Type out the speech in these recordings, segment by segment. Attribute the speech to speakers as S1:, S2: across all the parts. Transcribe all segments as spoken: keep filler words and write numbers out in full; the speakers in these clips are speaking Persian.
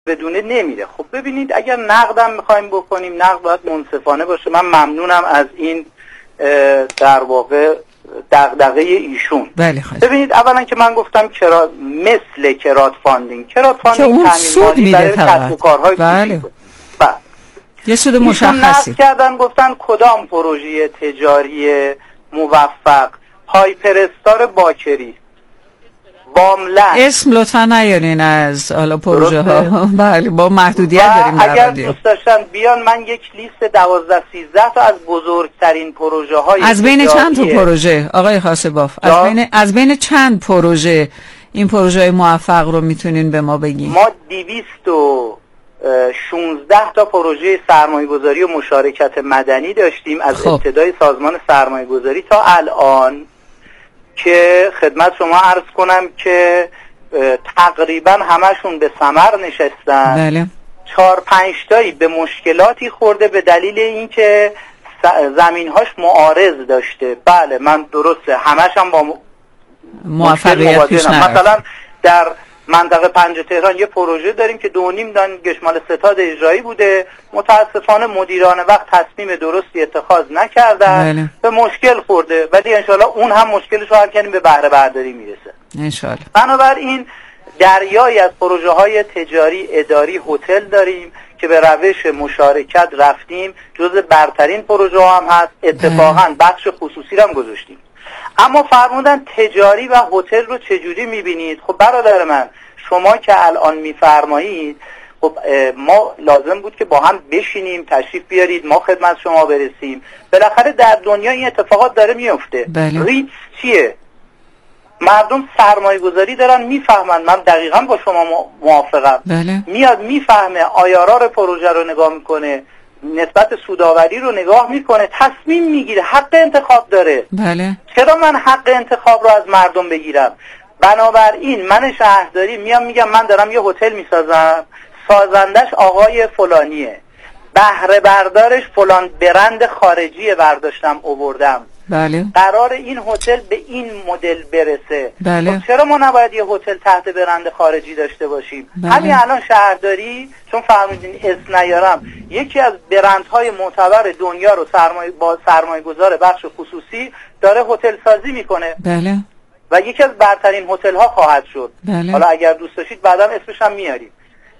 S1: بدونه نمیره. خب ببینید اگر نقدم میخوایم بکنیم، نقد باید منصفانه باشه. من ممنونم از این در واقع دغدغه ایشون.
S2: بله خواهد.
S1: ببینید اولا که من گفتم کرا... مثل کرات فاندینگ کرات فاندینگ تامین مالی برای کسب و کارهای
S2: بله.
S1: بله.
S2: یه سود مشخصی
S1: کردن، گفتن کدام پروژه تجاری موفق؟ هایپرستار باکری، باملند.
S2: اسم لطفا نیارین از حالا پروژه ها. بله با محدودیت داریم در
S1: اگر
S2: رادیو.
S1: دوست داشتن بیان من یک لیست دوازده سیزده تا از بزرگترین پروژه های
S2: از بین چند تا پروژه آقای خاسباف، از بین از بین چند پروژه این پروژه موفق رو میتونین به ما بگین؟
S1: ما دویست و شانزده تا پروژه سرمایه‌گذاری و مشارکت مدنی داشتیم از خب. ابتدای سازمان سرمایه‌گذاری تا الان، که خدمت شما عرض کنم که تقریبا همشون به ثمر نشستن.
S2: بله.
S1: چهار پنج تایی به مشکلاتی خورده به دلیل اینکه زمینهاش معارض داشته. بله من درسته همش هم با
S2: موفقیت پیش نرفت.
S1: مثلا در منطقه پنج تهران یه پروژه داریم که دو نیم دان گشمال ستاد اجرایی بوده، متاسفانه مدیران وقت تصمیم درستی اتخاذ نکردن. بله. به مشکل خورده، ولی انشالله اون هم مشکلش رو حل کنیم به بهره برداری میرسه انشالله. بنابراین دریایی از پروژه های تجاری اداری هتل داریم که به روش مشارکت رفتیم، جز برترین پروژه ها هم هست. اتفاقا بخش خصوصی رو هم گذاشتیم. اما فرمودن تجاری و هتل رو چجوری میبینید؟ خب برادر من شما که الان میفرمایید، خب ما لازم بود که با هم بشینیم، تشریف بیارید، ما خدمت شما برسیم. بالاخره در دنیا این اتفاقات داره میفته.
S2: بله.
S1: ریت چیه؟ مردم سرمایه گذاری دارن میفهمن. من دقیقا با شما موافقم.
S2: بله.
S1: میاد میفهمه، آیارار پروژه رو نگاه میکنه، نسبت سوداوری رو نگاه میکنه، تصمیم میگیره، حق انتخاب داره.
S2: بله.
S1: چرا من حق انتخاب رو از مردم بگیرم؟ بنابراین من شهرداری میام میگم من دارم یه هتل میسازم، سازندش آقای فلانیه، بهره بردارش فلان برند خارجی برداشتم آوردم.
S2: بله.
S1: قرار این هتل به این مدل برسه.
S2: بله.
S1: خب چرا ما نباید یه هتل تحت برند خارجی داشته باشیم؟
S2: بله.
S1: همین الان شهرداری، چون فرمودین اسم نیارم، یکی از برندهای معتبر دنیا رو سرمایه با سرمایه گذار بخش خصوصی داره هتل سازی میکنه.
S2: بله.
S1: و یکی از برترین هتل ها خواهد شد.
S2: بله.
S1: حالا اگر دوست داشتید بعداً اسمش هم میاریم.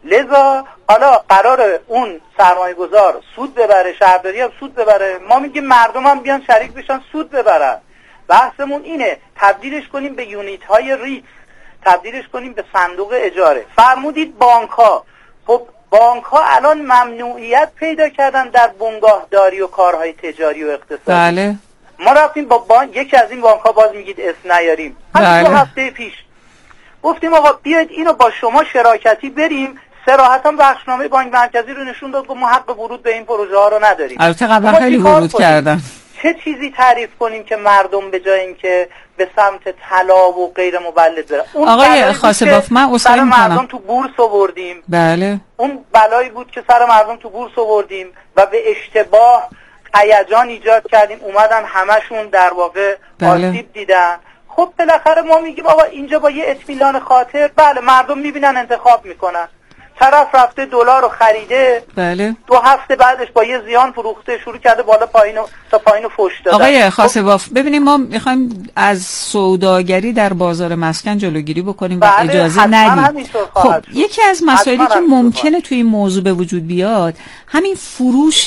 S1: لذا حالا قرار اون سرمایه گذار سود ببره، شهرداری هم سود ببره، ما میگیم مردم هم بیان شریک بشن سود ببرن. بحثمون اینه تبدیلش کنیم به یونیت های ریت، تبدیلش کنیم به صندوق اجاره. فرمودید بانک ها، خب بانک ها الان ممنوعیت پیدا کردن در بنگاهداری و کارهای تجاری و اقتصادی.
S2: بله.
S1: ما رفتیم با بانک، یکی از این بانک ها باز میگید اسم نیاریم، همین دو هفته پیش گفتیم آقا بیاید اینو با شما شراکتی بریم. صراحتاً بخشنامه بانک مرکزی رو نشون داد که ما حق ورود به این پروژه ها رو نداریم.
S2: البته قبلا خیلی ورود کردن.
S1: چه چیزی تعریف کنیم که مردم به جای اینکه به سمت طلا و غیر مولد بره؟
S2: آقای خاسباف من اصلا
S1: مردم تو بورس آوردیم.
S2: بله.
S1: اون بلایی بود که سر مردم تو بورس آوردیم و به اشتباه هیجان ایجاد کردیم، اومدن همشون در واقع
S2: بله.
S1: آسیب دیدن. خب بالاخره ما میگیم آقا اینجا با یه اطمینان خاطر، بله مردم میبینن انتخاب میکنن. طرف رفته دلار رو خریده،
S2: بله.
S1: دو هفته بعدش با یه زیان فروخته، شروع کرده بالا پایین و تا پایین فوش دادن.
S2: آقای خاسباف ببینیم ما میخوایم از سوداگری در بازار مسکن جلوگیری بکنیم و
S1: بله
S2: اجازه ندیم.
S1: خب
S2: یکی از مسائلی که ممکنه توی این موضوع به وجود بیاد همین فروش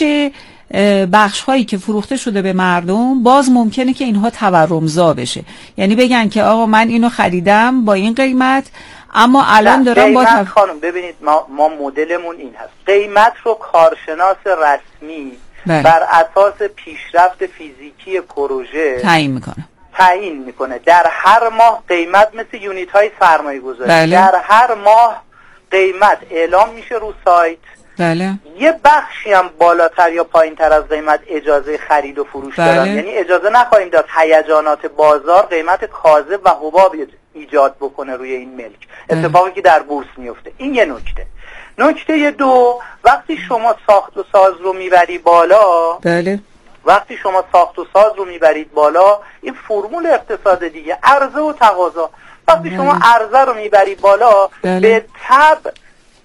S2: بخش هایی که فروخته شده به مردم، باز ممکنه که اینها تورمزا بشه، یعنی بگن که آقا من اینو خریدم با این قیمت اما الان دارم با
S1: تف... خانم ببینید ما ما مدلمون این هست، قیمت رو کارشناس رسمی بله. بر اساس پیشرفت فیزیکی پروژه
S2: تعیین میکنه
S1: تعیین میکنه در هر ماه قیمت مثل یونیت های سرمایه گذاری
S2: بله.
S1: در هر ماه قیمت اعلام میشه رو سایت.
S2: بله.
S1: یه بخشی هم بالاتر یا پایین تر از قیمت اجازه خرید و فروش
S2: بله.
S1: دارن، یعنی اجازه نخواهیم داد هیجانات بازار قیمت کاذب و حباب ایجاد بکنه روی این ملک. بله. اتفاقی که در بورس میفته. این یه نکته. نکته دو، وقتی شما ساخت و ساز رو میبری بالا
S2: بله.
S1: وقتی شما ساخت و ساز رو میبرید بالا، این فرمول اقتصاد دیگه، عرضه و تقاضا. وقتی بله. شما عرضه رو میبری بالا بله. به تبع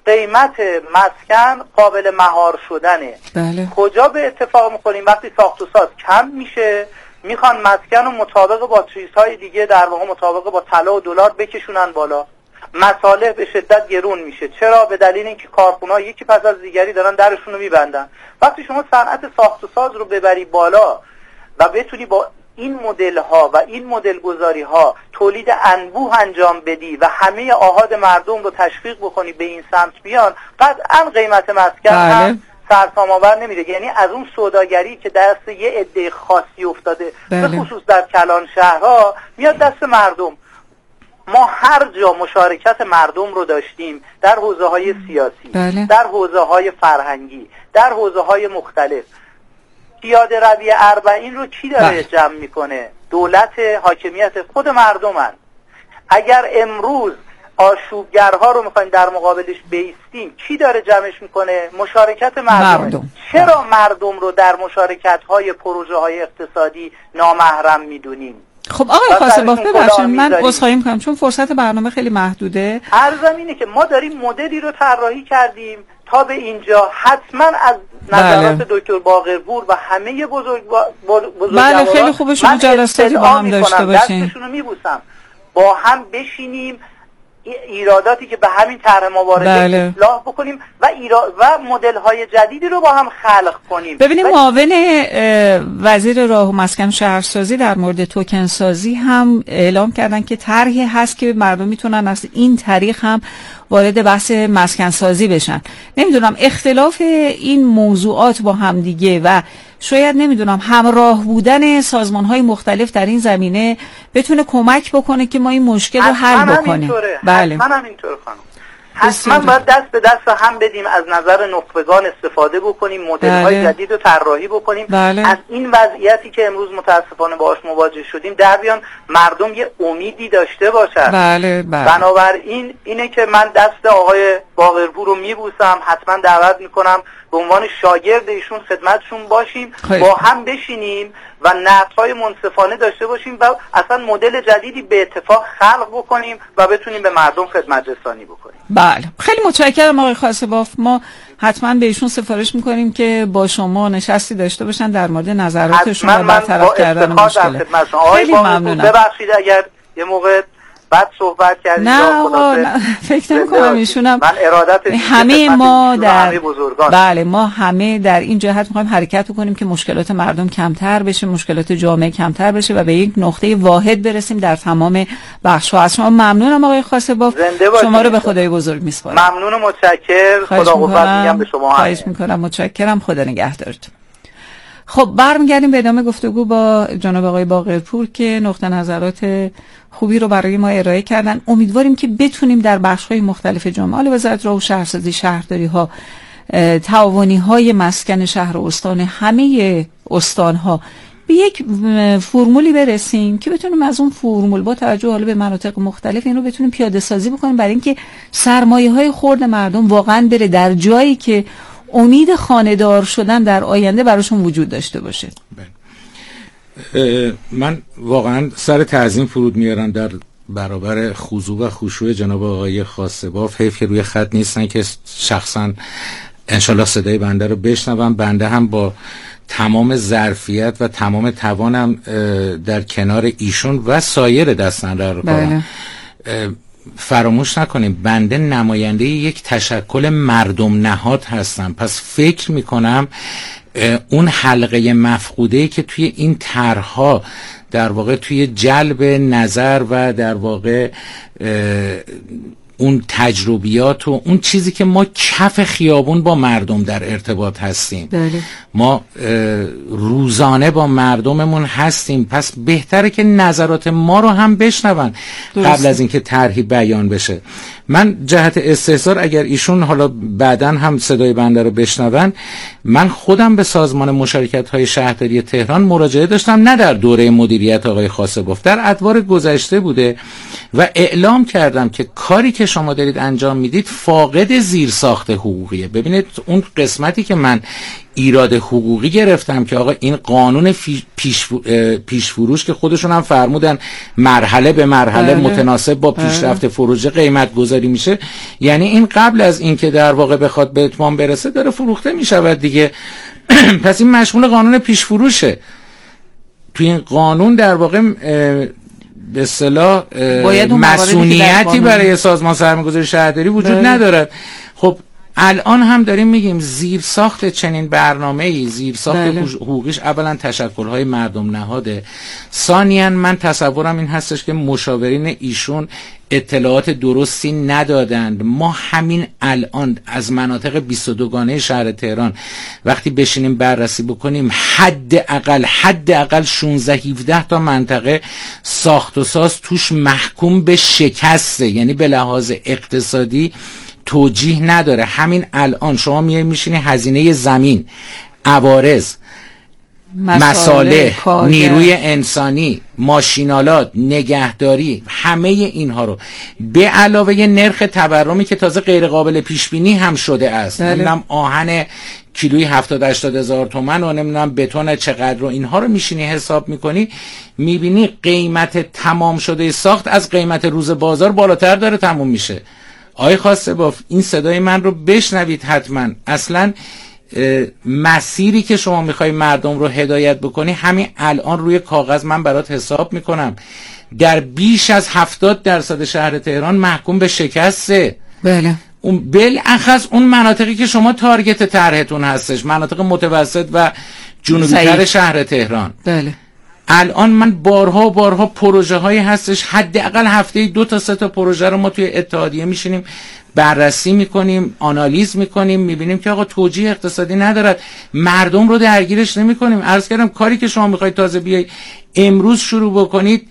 S1: قیمت مسکن قابل مهار شدنه.
S2: بله.
S1: کجا به اتفاق میخوریم؟ وقتی ساخت و ساز کم میشه، میخوان مسکن رو مطابق با چیزهای دیگه، در واقع مطابق با طلا و دلار بکشونن بالا. مصالح به شدت گرون میشه. چرا؟ به دلیل اینکه کارخونه‌ها یکی پس از دیگری دارن درشون رو میبندن. وقتی شما صنعت ساخت و ساز رو ببری بالا و بتونی با این مدل ها و این مدل گذاری ها تولید انبوه انجام بدی و همه آحاد مردم رو تشویق بکنی به این سمت بیان، قطعا قیمت مسکن هم سرسام آور نمیره. یعنی از اون سوداگری که دست یه عده خاصی افتاده به خصوص در کلان شهرها میاد دست مردم. ما هر جا مشارکت مردم رو داشتیم، در حوزه های سیاسی،
S2: بله.
S1: در حوزه های فرهنگی، در حوزه های مختلف، پیاده روی اربعین رو کی داره بله. جمع میکنه؟ دولت، حاکمیت، خود مردمن. اگر امروز آشوبگرها رو میخوایم در مقابلش بیستیم، کی داره جمعش میکنه؟ مشارکت مردم. مردم. چرا مردم رو در مشارکت های پروژه های اقتصادی نامحرم میدونیم؟
S2: خب آقای خاصباف ببخشید من عذرخواهی میکنم چون فرصت برنامه خیلی محدوده.
S1: عرضم اینه که ما داریم مدلی رو طراحی کردیم تا به اینجا. حتما از نظرات بله. دکتر باقرپور و همه بزرگ بزرگواران
S2: بله خیلی خوبه شما جلساتی با هم داشته باشین.
S1: دستشون رو میبوسم، با هم بشینیم ایراداتی که به همین طرح ما وارده بله. اصلاح بکنیم و ایراد و مدل های جدیدی رو با هم خلق کنیم.
S2: ببینیم و... معاون وزیر راه و مسکن شهرسازی در مورد توکن سازی هم اعلام کردن که طرحی هست که مردم میتونن از این طریق هم وارد بحث مسکن سازی بشن. نمیدونم اختلاف این موضوعات با هم دیگه و شاید نمیدونم همراه بودن سازمان‌های مختلف در این زمینه بتونه کمک بکنه که ما این مشکل رو حل بکنیم.
S1: بله. حتما همینطوره خانم. حتما باید دست به دست هم بدیم، از نظر نخبگان استفاده بکنیم، مدل‌های بله. جدید رو طراحی بکنیم.
S2: بله.
S1: از این وضعیتی که امروز متاسفانه باهاش مواجه شدیم در بیان مردم یه امیدی داشته باشن.
S2: بله بله.
S1: بنابراین اینه که من دست آقای باقرپور رو میبوسم، حتما دعوت میکنم به عنوان شاگرد ایشون خدمتشون باشیم، خیلی. با هم بشینیم و نقدهای منصفانه داشته باشیم و اصلا مدل جدیدی به اتفاق خلق بکنیم و بتونیم به مردم خدمت رسانی بکنیم.
S2: بله خیلی متشکرم آقای خاصباف. ما حتما به ایشون سفارش میکنیم که با شما نشستی داشته باشن در مورد نظراتشون و برطرف کردن مشکلات. خیلی ممنونم.
S1: ببخشید اگر یه موقع بعد صحبت کردیم.
S2: نه آقا فکر نمی‌کنم ایشونم
S1: من ارادت
S2: همه ما در بله ما همه در این جهت می‌خوایم حرکت کنیم که مشکلات مردم کمتر بشه، مشکلات جامعه کمتر بشه و به یک نقطه واحد برسیم در تمام بخش‌ها. از شما ممنونم آقای خاصباف. شما رو به خدای بزرگ می‌سپارم.
S1: ممنون و متشکر. خدا قوت میگم به شما.
S2: خواهش می‌کنم. متشکرم. خدا نگهدارتون. خب برمیگردیم به ادامه گفتگو با جناب آقای باقرپور که نقطه نظرات خوبی رو برای ما ارائه کردن. امیدواریم که بتونیم در بخش‌های مختلف جامعه، وزارت راه و شهرسازی، شهرداری‌ها، تعاونی‌های مسکن شهر و استان، همه استان‌ها به یک فرمولی برسیم که بتونیم از اون فرمول با توجه حالا به مناطق مختلف این رو بتونیم پیاده سازی بکنیم برای اینکه سرمایه‌های خرد مردم واقعاً بره در جایی که امید خانه‌دار شدن در آینده براشون وجود داشته باشه.
S3: من واقعا سر تعظیم فرود میارم در برابر خضوع و خشوع جناب آقای خاصباف. حیف که روی خط نیستن که شخصا انشالله صدای بنده رو بشنوم. بنده هم با تمام ظرفیت و تمام توانم در کنار ایشون و سایر دستاندرکاران. فراموش نکنیم بنده نماینده یک تشکل مردم نهاد هستم، پس فکر میکنم اون حلقه مفقوده‌ای که توی این طرح‌ها در واقع توی جلب نظر و در واقع اون تجربیات و اون چیزی که ما کف خیابون با مردم در ارتباط هستیم،
S2: بله.
S3: ما روزانه با مردممون هستیم، پس بهتره که نظرات ما رو هم بشنون قبل از اینکه طرحی بیان بشه. من جهت استحضار اگر ایشون حالا بعداً هم صدای بنده رو بشنون، من خودم به سازمان مشارکت های شهرداری تهران مراجعه داشتم، نه در دوره مدیریت آقای خاصباف، در ادوار گذشته بوده و اعلام کردم که کاری که شما دارید انجام میدید فاقد زیرساخت حقوقیه. ببینید اون قسمتی که من ایراد حقوقی گرفتم که آقا این قانون پیش پیش فروش که خودشون هم فرمودن مرحله به مرحله بله. متناسب با پیشرفت بله. فروش قیمت گذاری میشه، یعنی این قبل از اینکه در واقع بخواد به اتمام برسه داره فروخته میشود دیگه. پس این مشمول قانون پیش فروشه. تو این قانون در واقع به اصطلاح مسئولیتی برای سازمان سرمایه‌گذاری شهرداری وجود بله. ندارد. خب الان هم داریم میگیم زیر ساخت چنین برنامه‌ای، زیر ساخت بله. حقوقیش اولا تشکل‌های مردم نهاده، ثانیاً من تصورم این هستش که مشاورین ایشون اطلاعات درستی ندادند. ما همین الان از مناطق بیست و دو گانه شهر تهران وقتی بشینیم بررسی بکنیم حداقل حداقل شانزده هفده تا منطقه ساخت و ساز توش محکوم به شکسته، یعنی به لحاظ اقتصادی توجیه نداره. همین الان شما میای میشینی هزینه زمین، عوارض، مصالح، نیروی انسانی، ماشینالات، نگهداری، همه اینها رو به علاوه نرخ تورمی که تازه غیر قابل پیش بینی هم شده است، نمیدونم آهن کیلویی هفتاد هشتاد هزار تومان و نمیدونم بتون چقدر رو، اینها رو میشینی حساب میکنی میبینی قیمت تمام شده ساخت از قیمت روز بازار بالاتر داره تموم میشه. آقای خاصباف این صدای من رو بشنوید حتما. اصلا مسیری که شما میخوای مردم رو هدایت بکنی همین الان روی کاغذ من برات حساب میکنم در بیش از هفتاد درصد شهر تهران محکوم به شکسته.
S2: بله.
S3: اون بالاخص اون مناطقی که شما تارگت طرحتون هستش، مناطق متوسط و جنوبی تر شهر تهران.
S2: بله.
S3: الان من بارها بارها پروژه هایی هستش، حداقل هفته دو تا سه تا پروژه رو ما توی اتحادیه میشینیم بررسی میکنیم، آنالیز میکنیم، میبینیم که آقا توجیه اقتصادی ندارد، مردم رو درگیرش نمیکنیم. عرض کردم کاری که شما میخواید تازه بیای امروز شروع بکنید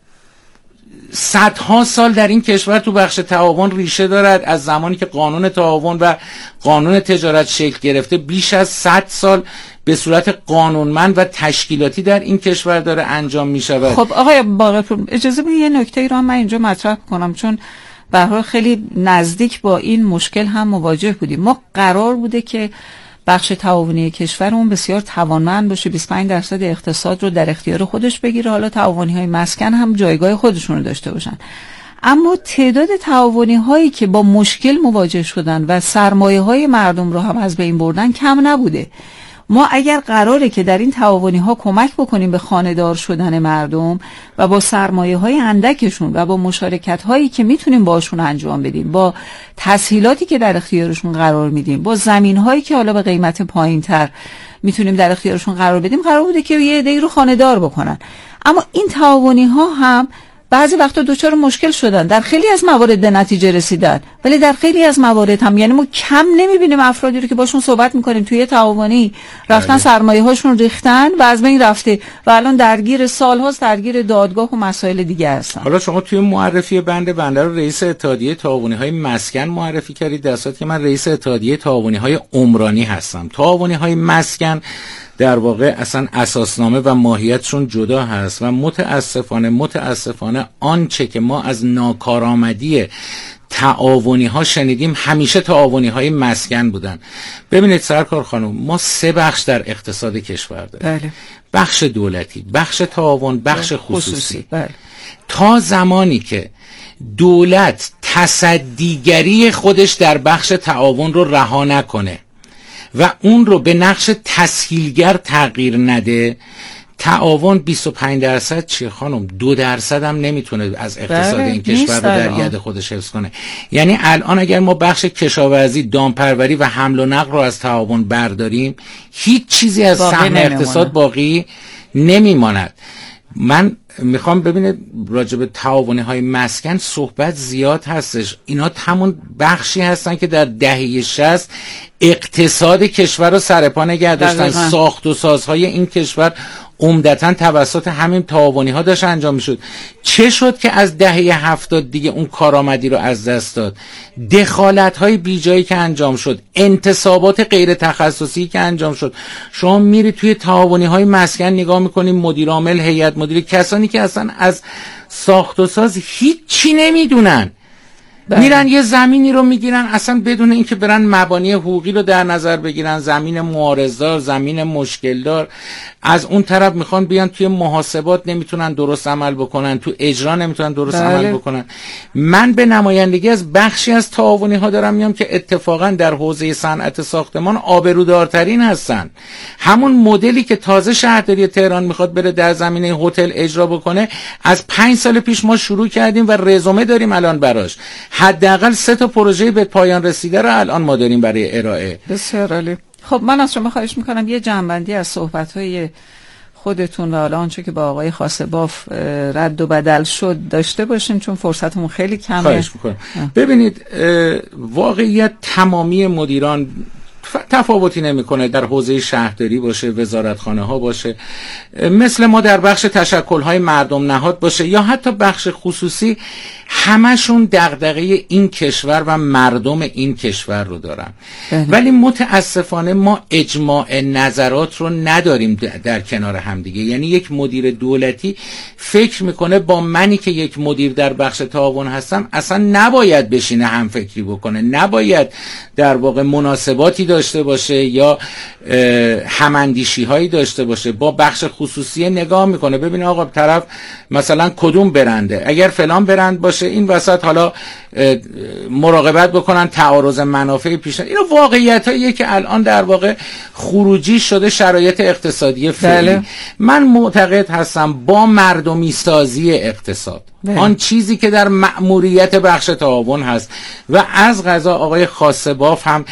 S3: صدها سال در این کشور تو بخش تعاون ریشه دارد. از زمانی که قانون تعاون و قانون تجارت شکل گرفته بیش از صد سال به صورت قانونمند و تشکیلاتی در این کشور داره انجام می شود.
S2: خب آقای باقرپور اجازه بدید یه نکته رو من اینجا مطرح کنم، چون به هر حال خیلی نزدیک با این مشکل هم مواجه بودیم. ما قرار بوده که بخش تعاونی کشورمون بسیار توانمند باشه، بیست و پنج درصد اقتصاد رو در اختیار خودش بگیره، حالا تعاونی های مسکن هم جایگاه خودشون رو داشته باشن. اما تعداد تعاونی هایی که با مشکل مواجه شدن و سرمایه های مردم رو هم از بین بردن کم نبوده. ما اگر قراره که در این تعاونی ها کمک بکنیم به خانه‌دار شدن مردم و با سرمایه های اندکشون و با مشارکت هایی که میتونیم باشون انجام بدیم، با تسهیلاتی که در اختیارشون قرار میدیم، با زمین هایی که حالا به قیمت پایین تر میتونیم در اختیارشون قرار بدیم، قرار بوده که یه عده‌ای رو خانه‌دار بکنن. اما این تعاونی ها هم بعضی وقتا دوچار مشکل شدن، در خیلی از موارد به نتیجه رسیدن، ولی در خیلی از موارد هم یعنی ما کم نمیبینیم افرادی رو که باشون صحبت میکنیم توی تعاونی رفتن سرمایه هاشون ریختن و از بین رفته و الان درگیر سالهاست درگیر دادگاه و مسائل دیگه هستن.
S3: حالا شما توی معرفی بنده بنده رو رئیس اتحادیه تعاونی های مسکن معرفی کردید، در صورتی که من رئیس اتحادیه تعاونی های عمرانی هستم. تعاونی های مسکن در واقع اصلا اساسنامه و ماهیتشون جدا هست و متاسفانه متاسفانه آنچه که ما از ناکارآمدی تعاونی ها شنیدیم همیشه تعاونی های مسکن بودن. ببینید سرکار خانم، ما سه بخش در اقتصاد کشور داریم.
S2: بله.
S3: بخش دولتی، بخش تعاون، بخش خصوصی.
S2: خصوصی. بله.
S3: تا زمانی که دولت تصدیگری خودش در بخش تعاون رو رها نکنه و اون رو به نقش تسهیلگر تغییر نده، تعاون بیست و پنج درصد چیه خانم؟ دو درصد هم نمیتونه از اقتصاد این کشور رو در ید خودش حفظ کنه. یعنی الان اگر ما بخش کشاورزی، دامپروری و حمل و نقل رو از تعاون برداریم هیچ چیزی از سهم اقتصاد باقی نمیماند. من میخوام ببینید راجع به تعاونی های مسکن صحبت زیاد هستش، اینا همون بخشی هستن که در دهه شصت اقتصاد کشور رو سرپا نگه داشتن. ساخت و سازهای این کشور عمدتاً توسط همین تعاونی ها داشت انجام میشد. چه شد که از دهه هفتاد دیگه اون کارآمدی رو از دست داد؟ دخالت های بیجایی که انجام شد، انتصابات غیر تخصصی که انجام شد. شما میری توی تعاونی های مسکن نگاه میکنیم، مدیر عامل، هیئت مدیره، کسانی که اصلا از ساخت و ساز هیچی نمیدونن، بله. میرن یه زمینی رو میگیرن اصلا بدون اینکه برن مبانی حقوقی رو در نظر بگیرن، زمین معارضدار، زمین مشکلدار. از اون طرف میخوان بیان توی محاسبات نمیتونن درست عمل بکنن، تو اجرا نمیتونن درست بله. عمل بکنن. من به نمایندگی از بخشی از تعاونی ها دارم میام که اتفاقا در حوزه صنعت ساختمان آبرودارترین هستن. همون مدلی که تازه شهرداری تهران میخواد بره در زمینه هتل اجرا بکنه، از پنج سال پیش ما شروع کردیم و رزومه داریم الان براش. حداقل سه تا پروژه به پایان رسیده رو الان ما داریم برای ارائه.
S2: بسیار عالی. خب من از شما خواهش میکنم یه جنبندی از صحبت‌های خودتون و حالا آنچه که با آقای خاصباف رد و بدل شد داشته باشیم، چون فرصتمون خیلی کمه.
S3: خواهش میکنم. ببینید واقعیت تمامی مدیران تفاوتی نمیکنه، در حوزه شهرداری باشه، وزارتخانه ها باشه، مثل ما در بخش تشکل های مردم نهاد باشه یا حتی بخش خصوصی، همشون دغدغه این کشور و مردم این کشور رو دارن. بله. ولی متاسفانه ما اجماع نظرات رو نداریم در کنار همدیگه. یعنی یک مدیر دولتی فکر میکنه با منی که یک مدیر در بخش تعاون هستم اصلا نباید بشینه هم فکری بکنه، نباید در واقع مناسباتی داشته باشه یا هماندیشی هایی داشته باشه. با بخش خصوصی نگاه میکنه، ببین آقا طرف مثلا کدوم برنده، اگر فلان برند باشه این وسط حالا مراقبت بکنن تعارض منافع پیش. اینو واقعیت هاییه که الان در واقع خروجی شده شرایط اقتصادی فعلی. بله. من معتقد هستم با مردمی سازی اقتصاد، بله. آن چیزی که در مأموریت بخش تعاون هست و از قضا آقای خاصباف هم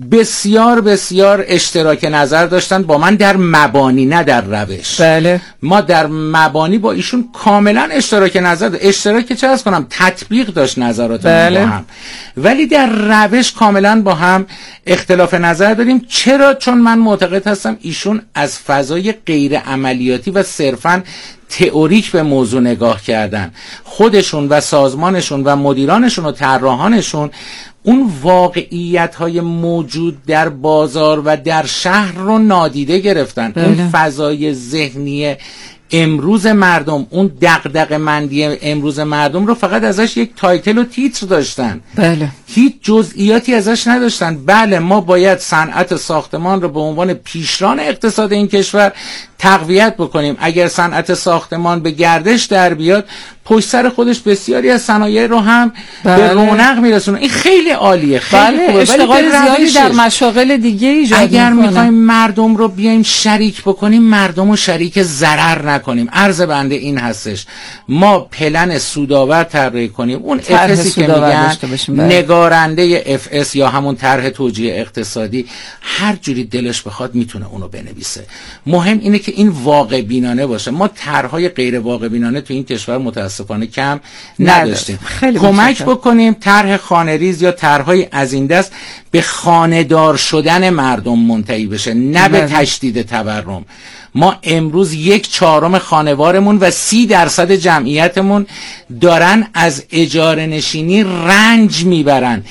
S3: بسیار بسیار اشتراک نظر داشتن با من در مبانی نه در روش. بله. ما در مبانی با ایشون کاملا اشتراک نظر داشت. اشتراک چه از کنم تطبیق داشت نظرات بله. با هم، ولی در روش کاملا با هم اختلاف نظر داریم. چرا؟ چون من معتقد هستم ایشون از فضای غیر عملیاتی و صرفاً تئوریک به موضوع نگاه کردن. خودشون و سازمانشون و مدیرانشون و طراحانشون اون واقعیت‌های موجود در بازار و در شهر رو نادیده گرفتن. بله. اون فضای ذهنی امروز مردم، اون دغدغه مندی امروز مردم رو فقط ازش یک تایتل و تیتر داشتن. بله. هیچ جزئیاتی ازش نداشتن. بله ما باید صنعت ساختمان رو به عنوان پیشران اقتصاد این کشور تقویت بکنیم. اگر صنعت ساختمان به گردش در بیاد، پشت سر خودش بسیاری از صنایع رو هم بله. به رونق میرسونه. این خیلی عالیه، خیلی بله. خوبه.
S2: اشتغال زیادی در مشاغل دیگه ایجاد میکنه.
S3: اگر میخوایم مردم رو بیایم شریک بکنیم، مردم رو شریک ضرر نکنیم. عرض بنده این هستش، ما پلن سودآور طراحی کنیم. اون اف اس که میگن نگارنده اف اس یا همون طرح توجیه اقتصادی، هر جوری دلش بخواد میتونه اونو بنویسه. مهم اینه که این واقع بینانه باشه. ما طرحهای غیر واقع بینانه تو این کشور متاسفانه کم نداشتیم. کمک بکنیم طرح خانه‌ریز یا طرحهای از این دست به خانه‌دار شدن مردم منتهی بشه، نه به تشدید تورم. ما امروز یک چهارم خانوارمون و سی درصد جمعیتمون دارن از اجاره نشینی رنج میبرن.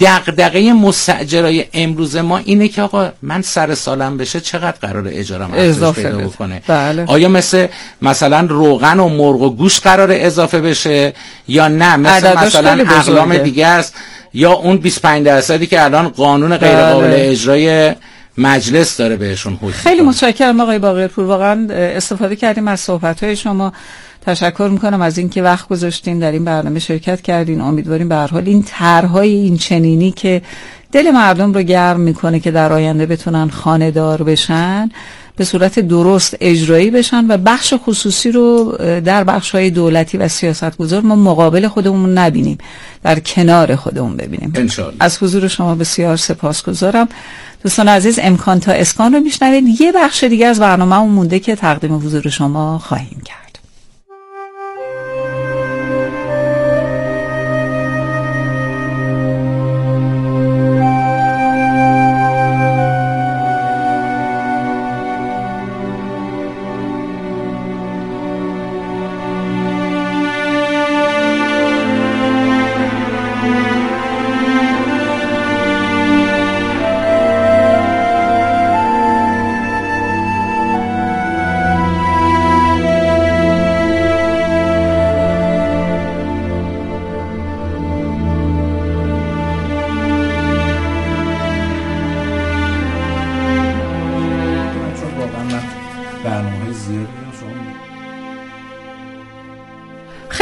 S3: دغدغه مستاجرای امروز ما اینه که آقا من سر سالم بشه چقدر قرار اجارم افزایش پیدا بکنه؟ بله. آیا مثل مثلا روغن و مرغ و گوشت قرار اضافه بشه یا نه مثل مثلا اقلام دیگه است یا اون بیست و پنج درصدی که الان قانون غیر قابل بله. اجرای مجلس داره بهشون حکم.
S2: خیلی متشکرم آقای باقرپور، واقعا استفاده کردیم از صحبت‌های شما. تشکر میکنم از اینکه وقت گذاشتین در این برنامه شرکت کردین. امیدواریم به هر حال این طرح‌های این چنینی که دل مردم رو گرم میکنه که در آینده بتونن خانه دار بشن به صورت درست اجرایی بشن و بخش خصوصی رو در بخش‌های دولتی و سیاستگزار ما مقابل خودمون نبینیم، در کنار خودمون ببینیم.
S3: انشالله.
S2: از حضور شما بسیار سپاسگزارم. دوستان عزیز، امکان تا اسکان رو میشنوید. یه بخش دیگه از برنامه‌مون مونده که تقدیم حضور شما خواهیم کرد.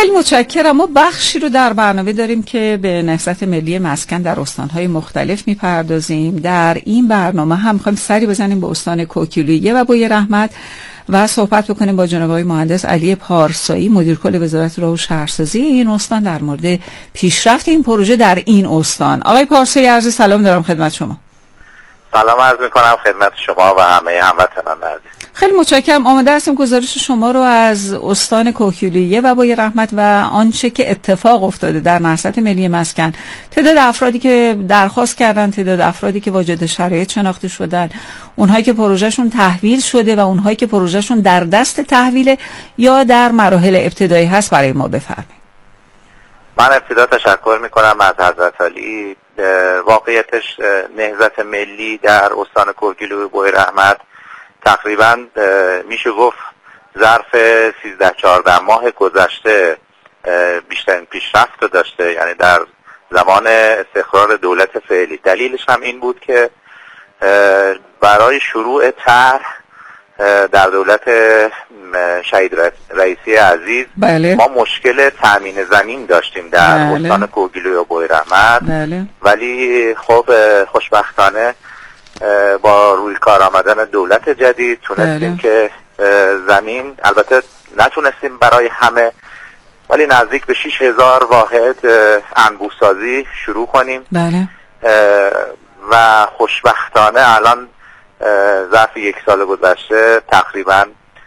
S2: خیلی متشکرم. ما بخشی رو در برنامه داریم که به نهضت ملی مسکن در استان‌های مختلف میپردازیم. در این برنامه هم می‌خوایم سری بزنیم به استان کوکیلویه و بوی رحمت و صحبت بکنیم با جناب آقای مهندس علی پارسایی، مدیر کل وزارت راه و شهرسازی این استان، در مورد پیشرفت این پروژه در این استان. آقای پارسایی، عرض سلام دارم خدمت شما.
S4: سلام عرض میکنم خدمت شما و همه هموطنان عزیز.
S2: خیلی متشکرم. آماده هستیم گزارش شما رو از استان کوکیلویه و بوی رحمت و آنچه که اتفاق افتاده در نهضت ملی مسکن، تعداد افرادی که درخواست کردن، تعداد افرادی که واجد شرایط شناخته شدن، اونهایی که پروژهشون تحویل شده و اونهایی که پروژهشون در دست تحویل یا در مراحل ابتدایی هست برای ما بفرمایید.
S4: من ابتدا تشکر میکنم از حضرت علی. واقعیتش نهضت ملی در استان کوکیلویه بوی رحمت تقریبا میشه گفت ظرف سیزده چهارده ماه گذشته بیشترین پیشرفت رو داشته، یعنی در زمان استقرار دولت فعلی. دلیلش هم این بود که برای شروع طرح در دولت شهید رئیسی عزیز
S2: بله.
S4: ما مشکل تامین زمین داشتیم در بله. استان کوکیلویه بوی رحمت
S2: بله.
S4: ولی خب خوشبختانه با روی کار آمدن دولت جدید تونستیم بله. که زمین، البته نتونستیم برای همه، ولی نزدیک به شش هزار واحد انبوه‌سازی شروع کنیم
S2: بله.
S4: و خوشبختانه الان ظرف یک سال گذشته تقریبا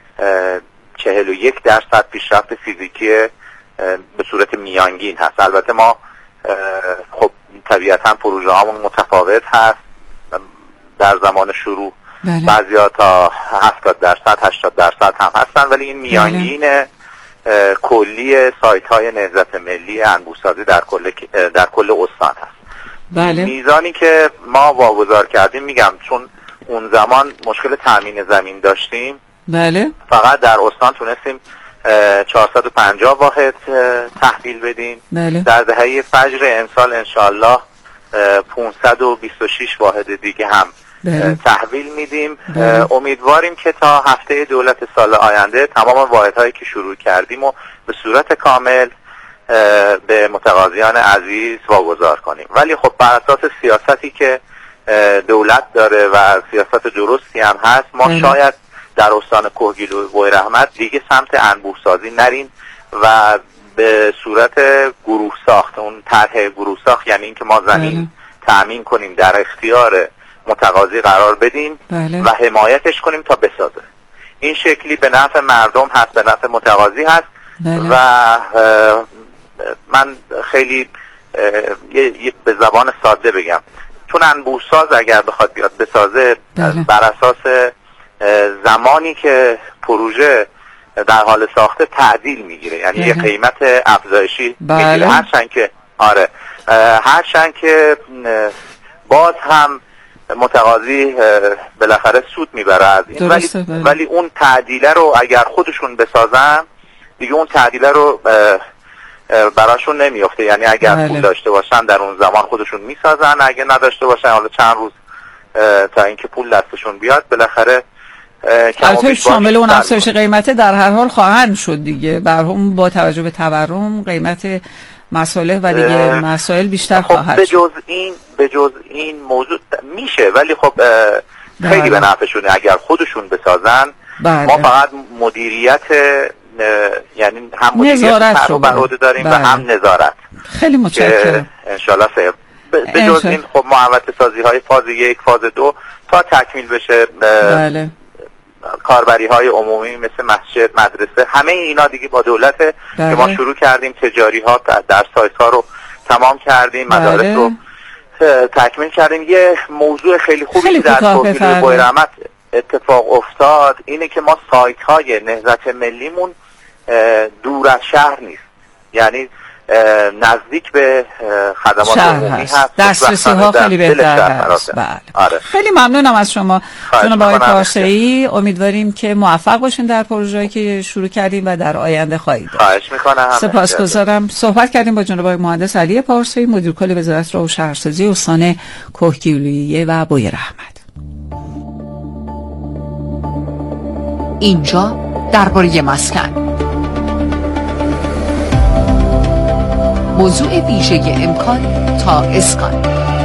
S4: چهل و یک درصد پیشرفت فیزیکی به صورت میانگین هست. البته ما خب طبیعتا پروژه هامون متفاوت هست. در زمان شروع بله. بعضیا تا هفتاد درصد هشتاد درصد هم هستن، ولی این میانگین بله. کلی سایت های نهضت ملی انبوه‌سازی در کل در کل استان هست.
S2: بله.
S4: میزانی که ما واگذار کردیم، میگم چون اون زمان مشکل تامین زمین داشتیم
S2: بله.
S4: فقط در استان تونستیم چهارصد و پنجاه واحد تحویل بدیم.
S2: بله.
S4: در دهه فجر امسال انشالله پانصد و بیست و شش واحد دیگه هم بله. تحویل میدیم. بله. امیدواریم که تا هفته دولت سال آینده تمام واحدهایی که شروع کردیم و به صورت کامل به متقاضیان عزیز واگذار کنیم. ولی خب بر اساس سیاستی که دولت داره و سیاست درستی هم هست، ما بله. شاید در استان کوکیلویه بوی رحمت دیگه سمت انبوه‌سازی نریم و به صورت گروه ساخت، اون طرح گروه ساخت یعنی اینکه ما زمین بله. تأمین کنیم، در اختیار متقاضی قرار بدیم بله. و حمایتش کنیم تا بسازه. این شکلی به نفع مردم هست، به نفع متقاضی هست بله. و من خیلی یه, یه به زبان ساده بگم، چون انبوه‌ساز اگر بخواد بیاد بسازه بله. بر اساس زمانی که پروژه در حال ساخته تعدیل میگیره، یعنی بله. یه قیمت افزایشی بله. میگیره، هرچند که آره هرچند که باز هم متقاضی بالاخره سود میبره از این، ولی, بله. ولی اون تعدیله رو اگر خودشون بسازن دیگه اون تعدیله رو براشون نمیفته، یعنی اگر بله. پول داشته باشن در اون زمان خودشون میسازن، اگه نداشته باشن حالا چند روز تا اینکه پول دستشون بیاد بالاخره
S2: البته شامل اون افزایش قیمت در هر حال خواهند شد دیگه، برهم با توجه به تورم قیمت مسائل و دیگه مسائل بیشتر
S4: خب
S2: خواهد
S4: به جز این به جز این موضوع میشه، ولی خب خیلی بله. به نفعشونه اگر خودشون بسازن.
S2: بله.
S4: ما فقط مدیریت، یعنی هم مدیریت رو بر عهده داریم بله. و هم نظارت.
S2: خیلی متشکرم.
S4: انشالله سه به جز این خب محوطه سازی های فاز یک فاز دو تا تکمیل بشه
S2: بله.
S4: کاربری های عمومی مثل مسجد، مدرسه، همه اینا دیگه با دولت بله. که ما شروع کردیم، تجاری ها در سایت ها رو تمام کردیم، مدارس بله. رو تکمیل کردیم. یه موضوع خیلی خوبی خیلی در کوکیلویه بوی رحمت اتفاق افتاد اینه که ما سایت های نهضت ملیمون دور از شهر نیست، یعنی نزدیک به خدمات عمومی هست،
S2: دسترسی ها خیلی بهتر هست. بله.
S4: آره.
S2: خیلی ممنونم از شما جناب آقای پارسایی. امیدواریم که موفق باشین در پروژه‌ای که شروع کردیم و در آینده خواهید داشت.
S4: خواهش می‌کنم.
S2: سپاسگزارم. صحبت کردیم با جناب آقای مهندس علی پارسایی، مدیر کل وزارت راه و شهرسازی استان کوکیلویه و بوی رحمت.
S5: اینجا درباره مسکن. موضوع ویژه امکان تا اسکان.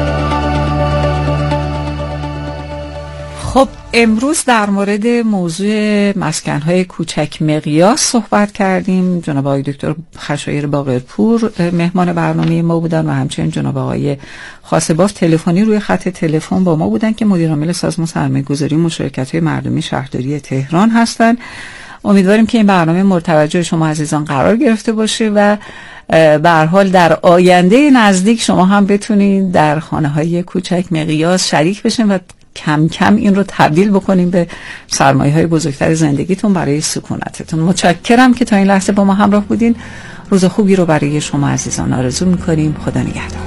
S2: خب امروز در مورد موضوع مسکن‌های کوچک مقیاس صحبت کردیم. جناب آقای دکتر خشایار باقرپور مهمان برنامه ما بودن و همچنین جناب آقای خاصباف تلفنی روی خط تلفن با ما بودن که مدیر عامل سازمان سرمایه‌گذاری مشارکت‌های مردمی شهرداری تهران هستند. امیدواریم که این برنامه مورد توجه شما عزیزان قرار گرفته باشه و به هر حال در آینده نزدیک شما هم بتونید در خانه‌های کوچک مقیاس شریک بشین و کم کم این رو تبدیل بکنیم به سرمایه‌های بزرگتر زندگیتون برای سکونتتون. متشکرم که تا این لحظه با ما همراه بودین. روز خوبی رو برای شما عزیزان آرزو می‌کنیم. خدا نگهدار.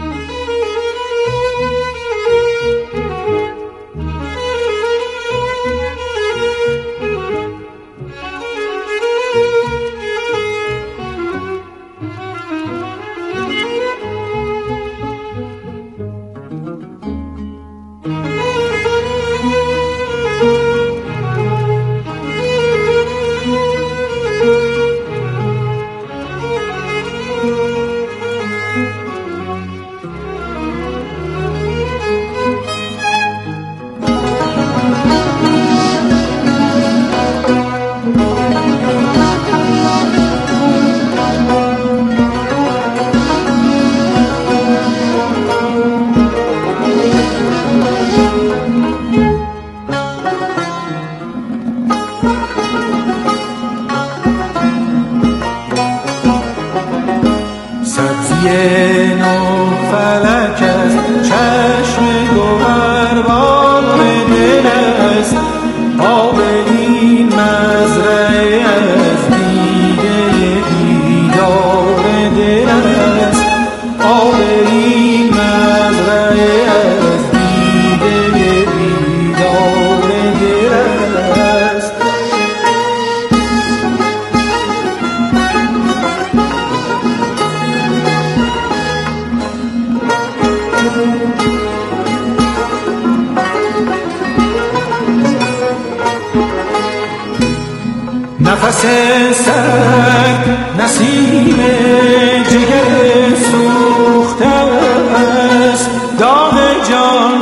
S6: نفس سرد نسیم جگر سوخته است، داغ جان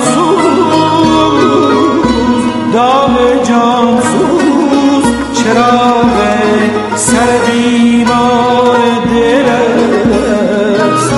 S6: سوز، داغ جان سوز، چراغ سر بیمار دل است.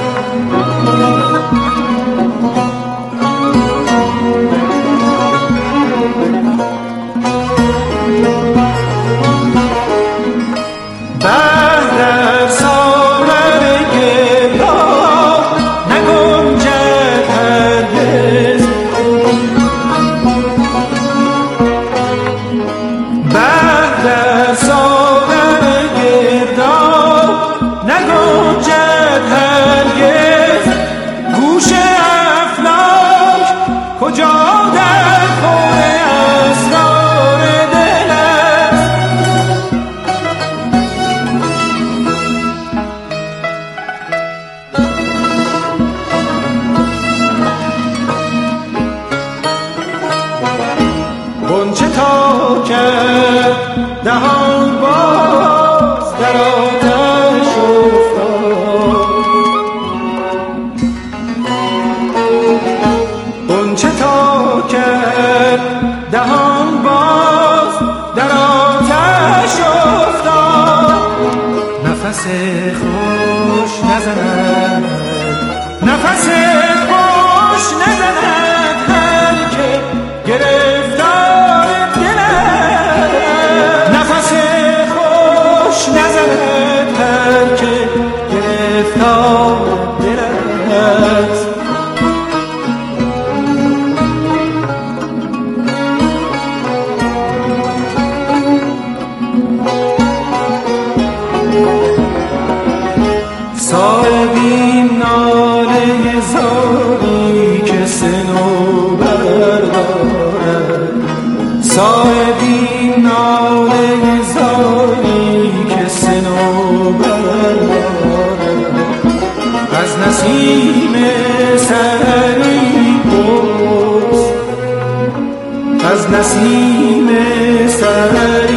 S6: دهان باز در آتش افتاد، غنچه تا کرد دهان باز در آتش افتاد. نفس خوش نزند، نفس خوش نزند هر که گرفتار دل است. نفس خوش نزند هر که گرفتار دل است. صاحبی ناله زاری که صنوبر دارد، صاحبی ناله زاری که صنوبر دارد، از نسیم سحری پرس، از نسیم سحری